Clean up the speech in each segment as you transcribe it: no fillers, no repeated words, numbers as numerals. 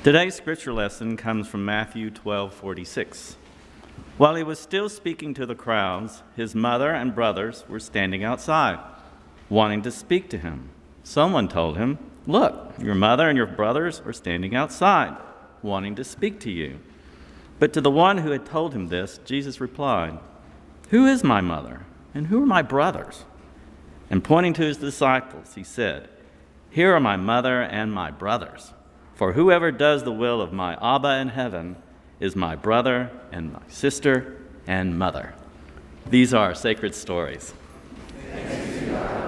Today's scripture lesson comes from Matthew 12:46. While he was still speaking to the crowds, his mother and brothers were standing outside, wanting to speak to him. Someone told him, "Look, your mother and your brothers are standing outside, wanting to speak to you." But to the one who had told him this, Jesus replied, "Who is my mother, and who are my brothers?" And pointing to his disciples, he said, "Here are my mother and my brothers. For whoever does the will of my Abba in heaven is my brother and my sister and mother." These are our sacred stories. Thanks be to God.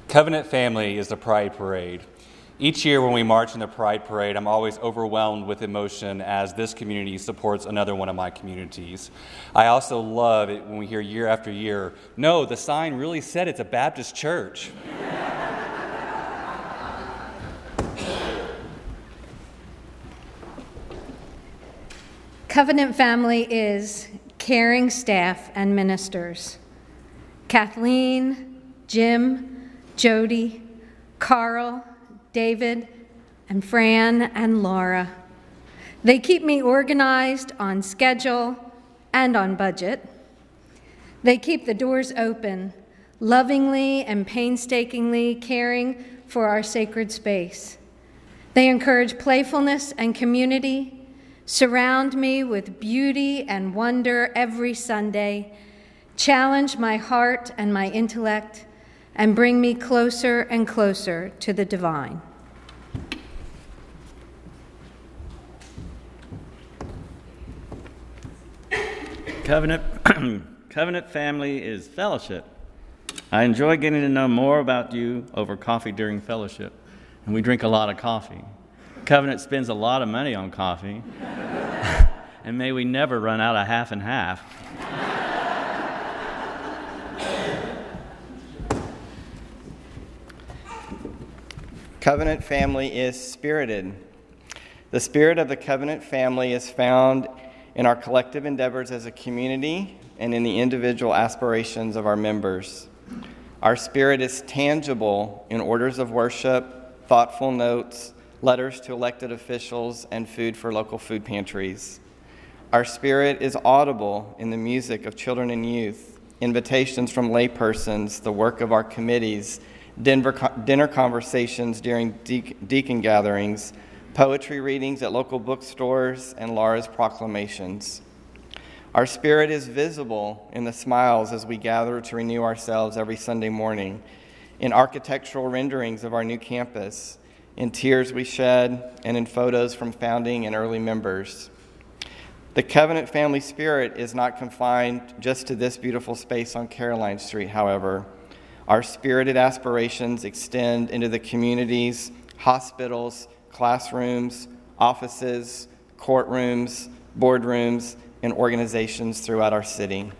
Covenant Family is the Pride Parade. Each year when we march in the Pride Parade, I'm always overwhelmed with emotion as this community supports another one of my communities. I also love it when we hear year after year, no, the sign really said it's a Baptist church. Covenant Family is caring staff and ministers. Kathleen, Jim, Jody, Carl, David, and Fran and Laura. They keep me organized on schedule and on budget. They keep the doors open, lovingly and painstakingly caring for our sacred space. They encourage playfulness and community, surround me with beauty and wonder every Sunday, challenge my heart and my intellect, and bring me closer and closer to the divine. Covenant Family is fellowship. I enjoy getting to know more about you over coffee during fellowship, and we drink a lot of coffee. Covenant spends a lot of money on coffee, and may we never run out of half and half. Covenant Family is spirited. The spirit of the Covenant Family is found in our collective endeavors as a community and in the individual aspirations of our members. Our spirit is tangible in orders of worship, thoughtful notes, letters to elected officials, and food for local food pantries. Our spirit is audible in the music of children and youth, invitations from laypersons, the work of our committees, dinner conversations during deacon gatherings, poetry readings at local bookstores, and Laura's proclamations. Our spirit is visible in the smiles as we gather to renew ourselves every Sunday morning, in architectural renderings of our new campus, in tears we shed, and in photos from founding and early members. The Covenant Family spirit is not confined just to this beautiful space on Caroline Street, however. Our spirited aspirations extend into the communities, hospitals, classrooms, offices, courtrooms, boardrooms, and organizations throughout our city.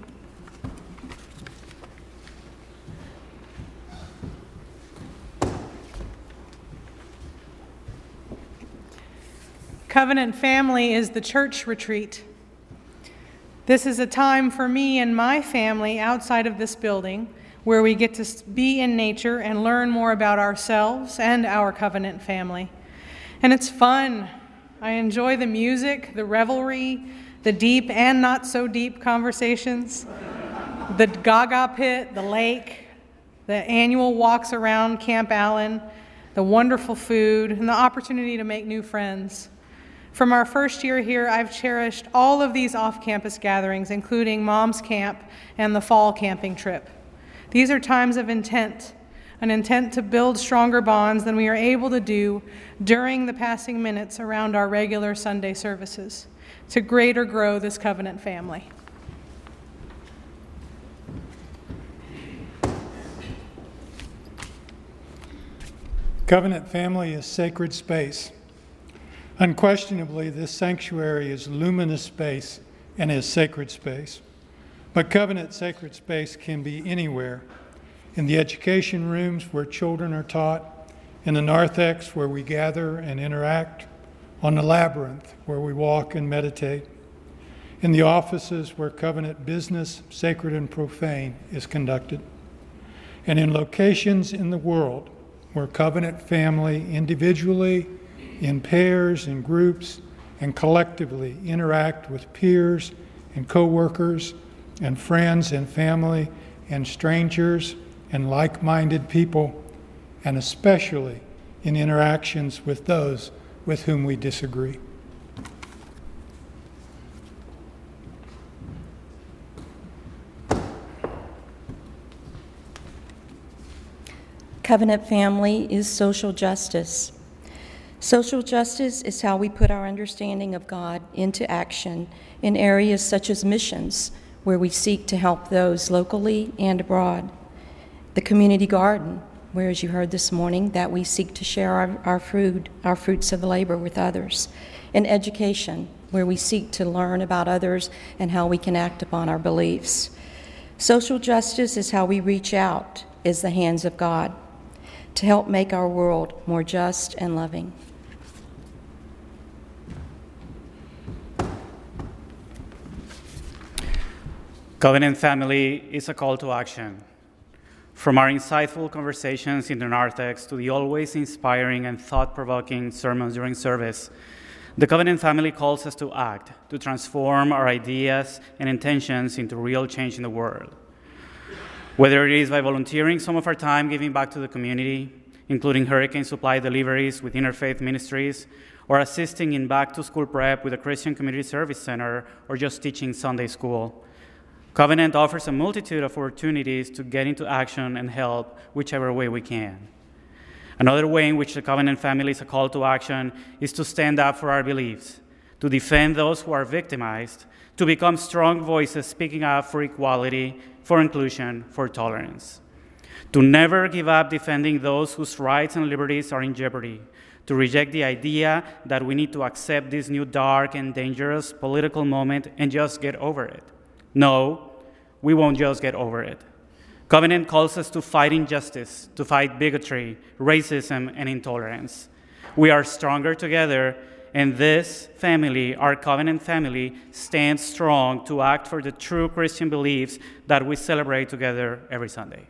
Covenant Family is the church retreat. This is a time for me and my family outside of this building where we get to be in nature and learn more about ourselves and our Covenant family. And it's fun. I enjoy the music, the revelry, the deep and not so deep conversations, the Gaga pit, the lake, the annual walks around Camp Allen, the wonderful food, and the opportunity to make new friends. From our first year here, I've cherished all of these off-campus gatherings, including Mom's Camp and the fall camping trip. These are times of intent, an intent to build stronger bonds than we are able to do during the passing minutes around our regular Sunday services, to greater grow this Covenant family. Covenant Family is sacred space. Unquestionably, this sanctuary is luminous space and is sacred space. But Covenant sacred space can be anywhere. In the education rooms where children are taught, in the narthex where we gather and interact, on the labyrinth where we walk and meditate, in the offices where Covenant business, sacred and profane, is conducted, and in locations in the world where Covenant family individually, in pairs, in groups, and collectively interact with peers and co-workers and friends and family and strangers and like-minded people, and especially in interactions with those with whom we disagree. Covenant Family is social justice. Social justice is how we put our understanding of God into action in areas such as missions, where we seek to help those locally and abroad, the community garden, where, as you heard this morning, that we seek to share our fruits of labor with others. In education, where we seek to learn about others and how we can act upon our beliefs. Social justice is how we reach out as the hands of God to help make our world more just and loving. Covenant Family is a call to action. From our insightful conversations in the narthex to the always inspiring and thought-provoking sermons during service, the Covenant Family calls us to act, to transform our ideas and intentions into real change in the world. Whether it is by volunteering some of our time giving back to the community, including hurricane supply deliveries with Interfaith Ministries, or assisting in back-to-school prep with a Christian Community Service Center, or just teaching Sunday school, Covenant offers a multitude of opportunities to get into action and help whichever way we can. Another way in which the Covenant Family is a call to action is to stand up for our beliefs, to defend those who are victimized, to become strong voices speaking up for equality, for inclusion, for tolerance. To never give up defending those whose rights and liberties are in jeopardy, to reject the idea that we need to accept this new dark and dangerous political moment and just get over it. No, we won't just get over it. Covenant calls us to fight injustice, to fight bigotry, racism, and intolerance. We are stronger together, and this family, our Covenant family, stands strong to act for the true Christian beliefs that we celebrate together every Sunday.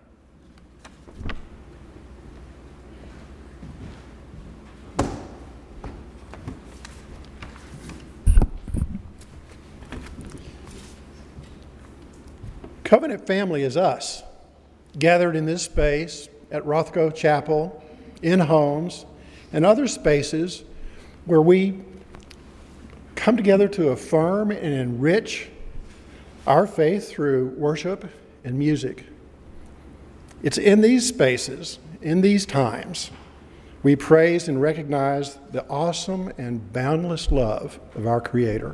Covenant Family is us, gathered in this space at Rothko Chapel, in homes, and other spaces where we come together to affirm and enrich our faith through worship and music. It's in these spaces, in these times, we praise and recognize the awesome and boundless love of our Creator.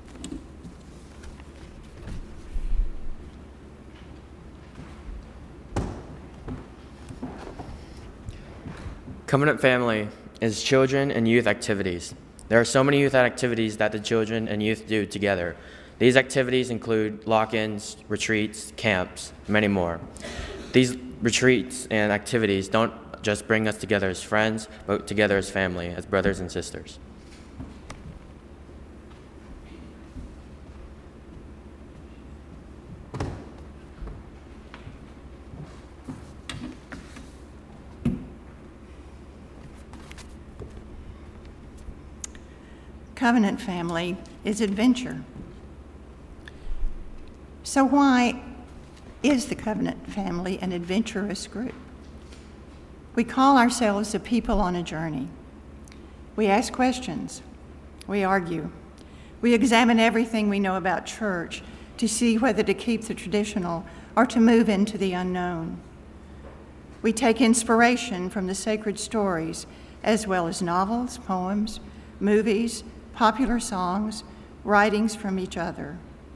Covenant Family is children and youth activities. There are so many youth activities that the children and youth do together. These activities include lock-ins, retreats, camps, many more. These retreats and activities don't just bring us together as friends, but together as family, as brothers and sisters. Covenant Family is adventure. So why is the Covenant Family an adventurous group? We call ourselves a people on a journey. We ask questions. We argue. We examine everything we know about church to see whether to keep the traditional or to move into the unknown. We take inspiration from the sacred stories as well as novels, poems, movies, popular songs, writings from each other.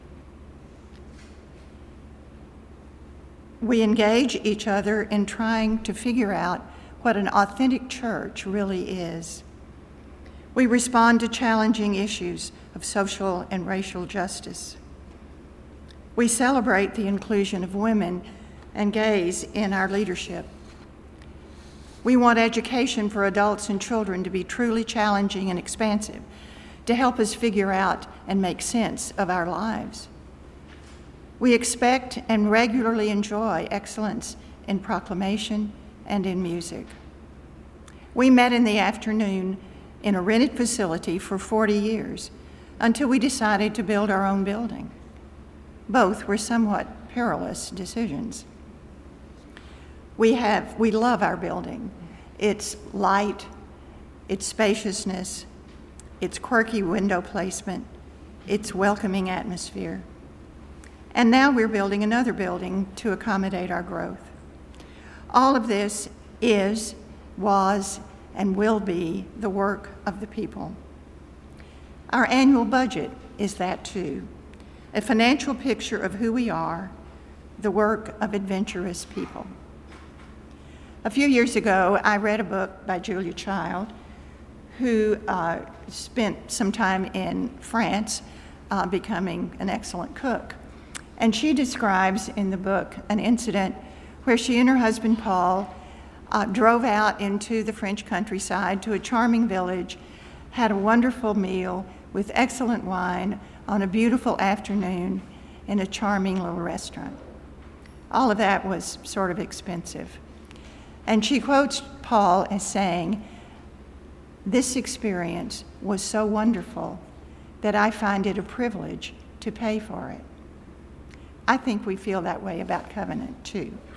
We engage each other in trying to figure out what an authentic church really is. We respond to challenging issues of social and racial justice. We celebrate the inclusion of women and gays in our leadership. We want education for adults and children to be truly challenging and expansive, to help us figure out and make sense of our lives. We expect and regularly enjoy excellence in proclamation and in music. We met in the afternoon in a rented facility for 40 years until we decided to build our own building. Both were somewhat perilous decisions. We love our building. Its light, its spaciousness, its quirky window placement, its welcoming atmosphere. And now we're building another building to accommodate our growth. All of this is, was, and will be the work of the people. Our annual budget is that too, a financial picture of who we are, the work of adventurous people. A few years ago, I read a book by Julia Child, who spent some time in France becoming an excellent cook. And she describes in the book an incident where she and her husband Paul drove out into the French countryside to a charming village, had a wonderful meal with excellent wine on a beautiful afternoon in a charming little restaurant. All of that was sort of expensive. And she quotes Paul as saying, "This experience was so wonderful that I find it a privilege to pay for it." I think we feel that way about Covenant too.